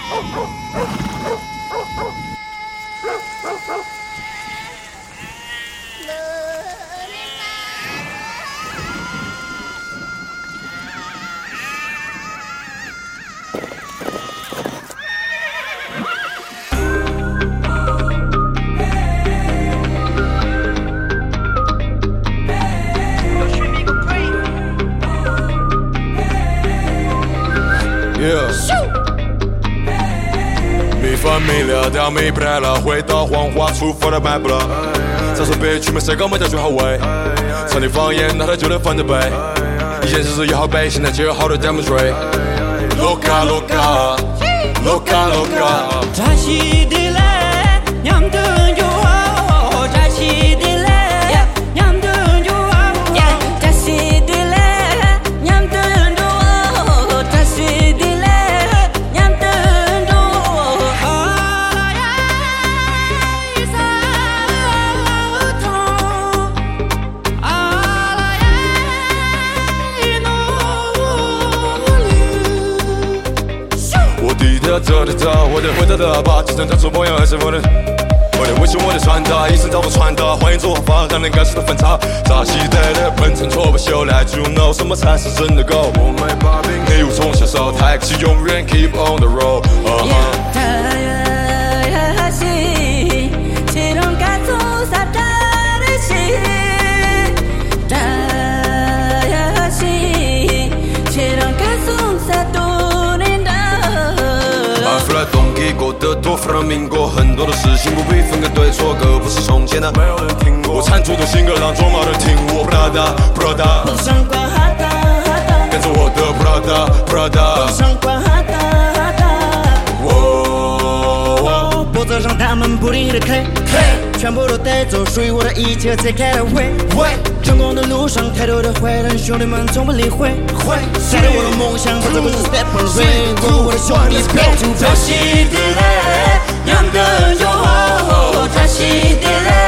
米饭米料到米不来了，回到黄花厨房的卖不了。再说别去买晒糕买到最好味，常听方言那他就能翻着背。以前日子也好背，现在就有好多 demonstrate。Loca loca loca loca。 扎西的嘞，娘的就好，扎西的嘞，娘的就好，扎西的嘞，娘的就好，扎西的嘞，娘的就好。啊呀，啥痛？啊呀，努力。 我低调走的早，我的回答的把几张当作榜样还是我的。我的微信，我的传达，一生找我传达，欢迎做法，让人感受到反差。扎西带的本层错不修来，You know 什么才是真的 go？ 我没把柄，你无从下手，抬起永远 keep on the road。冬季过得多，弗朗明哥，很多的事情不必分个对错，歌不是从前的，没有人听过。我产出的新歌让卓玛人听我，Prada Prada， 路上挂哈达哈达， 跟着我的 Prada Prada， 路上挂哈达哈达，脖子上他们不停的 K， 全部都带走属于我的一切，才开了会。成功的路上太多的坏人，兄弟们从不理会。记得我的梦想，这不是 step on rain， 我的兄弟别住。扎西的嘞，娘的就好，扎西的嘞。